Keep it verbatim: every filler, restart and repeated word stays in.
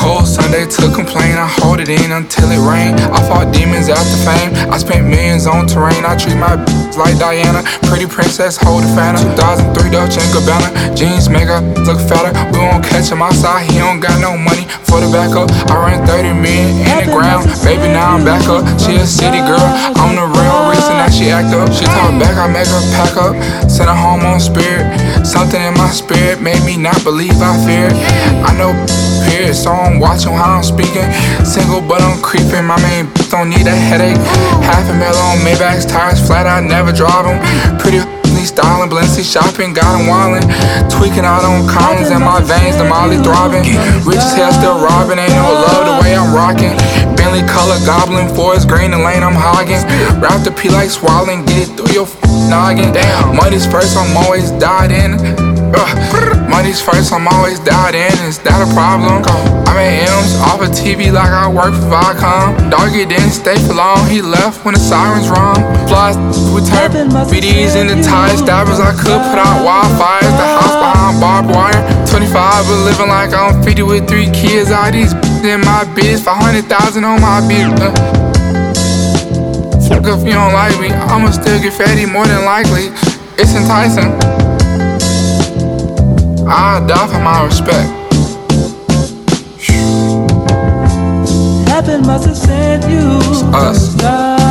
whole Sunday to complain. I hold it in until it rain. I fought demons after fame. I spent millions on terrain. I treat my b****s like Diana. Pretty princess, hold the Fanta. two thousand three Dolce and Gabbana. Jeans make her look fatter. We won't catch him outside. He don't got no money for the backup. I ran thirty million in the ground. Baby, now I'm back up. She a city girl. I'm the real reason that she act up. She talk back, I make her pack up. Send her home on spirit. Something in my spirit made me not believe I feared. I know period, so I'm watching how I'm speaking. Single but I'm creeping. My main b- don't need a headache. Half a mil on Maybach's tires flat. I never drive them. Pretty styling, Balenci shopping, got him wildin'. Tweaking out on Collins in my veins, the Molly throbbing. Rich as hell, still robbing, ain't no love the way I'm rocking. Bentley color goblin, forest green, the lane I'm hogging. Wrap the P like swallowing, get it through your f- noggin. Damn, money's first, I'm always died in. Ugh. Money's first, I'm always dialed in. Is that a problem? I made M's off of T V like I work for Viacom. Doggy didn't stay for long, he left when the sirens rung. Flies with turbo B Ds in the tires, stabbers I could put out wildfires. The house behind barbed wire. twenty-five but living like I'm fifty with three kids. All these in my biz, five hundred thousand on my bitch. Uh. Fuck if you don't like me, I'ma still get fatty more than likely. It's enticing. I die for my respect. Heaven must have sent you us.